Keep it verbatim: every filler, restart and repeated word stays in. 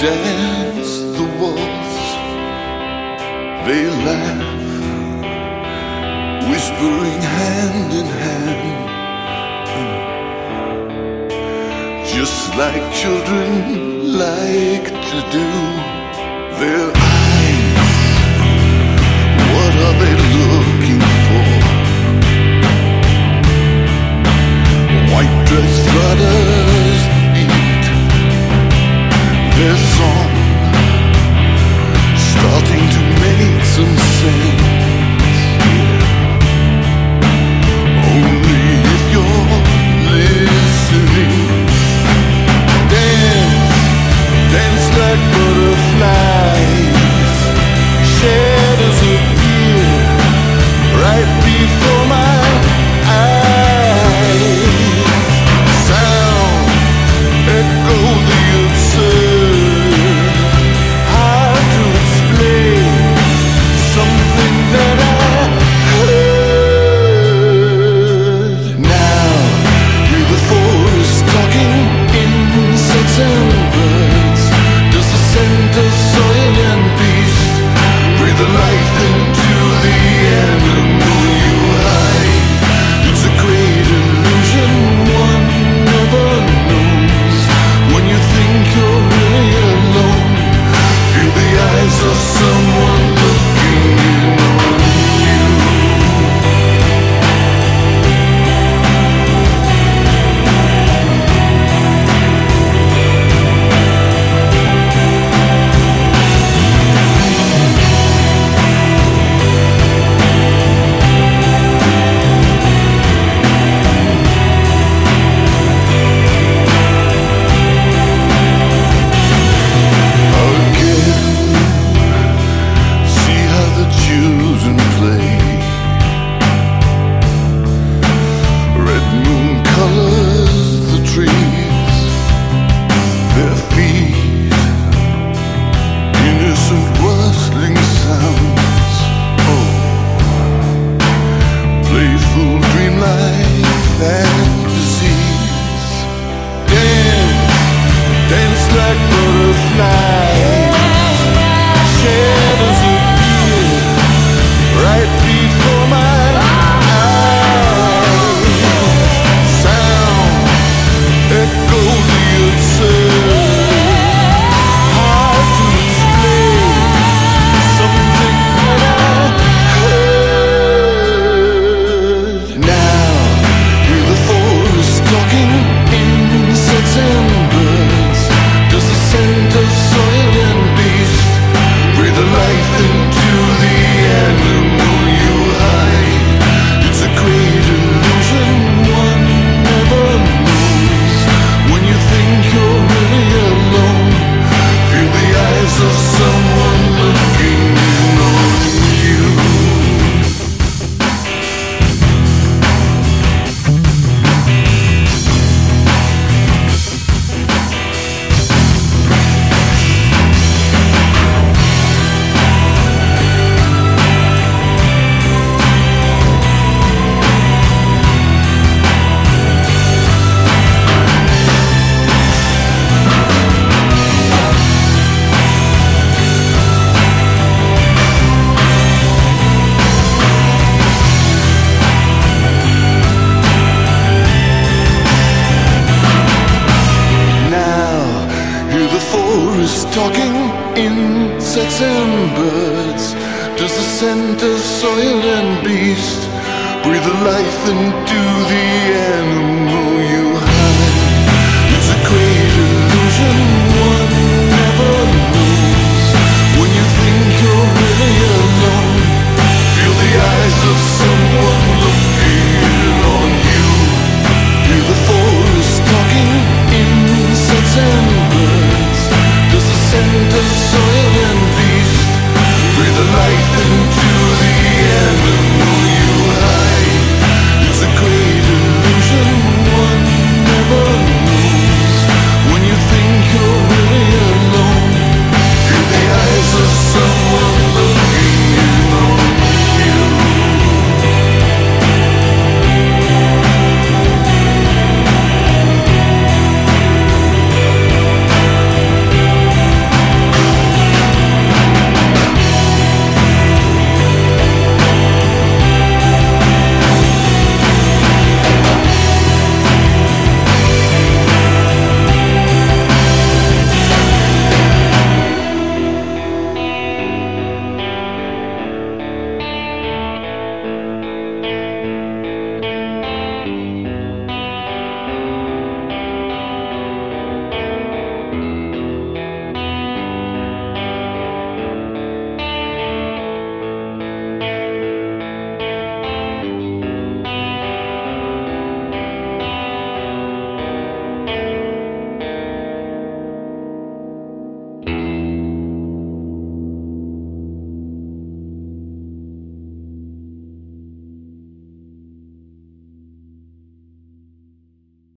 dance the waltz, they laugh, whispering hand in hand, just like children like to do. Their eyes, what are they looking for? White dress flutters the beat, their song starting to make some sense. Only if you're listening. Dance, dance like butterflies. Shadows appear right before my eyes. Sound echo the absurd. Hard to explain something that I heard. Now hear the forest talking, insects and birds. Does the scent of soil and beast breathe the life into the animal you hide? It's a great illusion one never knows. When you think you're really alone, feel the eyes of someone looking in on you. See how the children play. Red moon colors the trees. Their feet, innocent rustling sounds. Oh, playful dreamlike fantasies. Dance, dance like butterflies. Shadows appear right before my eyes. Sound echo the absurd. Hard to explain something that I heard. Now hear the forest talking, insects and birds. Does the scent of soil and beast breathe the life into the animal you hide? It's a great illusion one never knows. When you think you're really alone, feel the eyes of someone looking in on you. Talking insects and birds. Does the scent of soil and beast breathe the life into the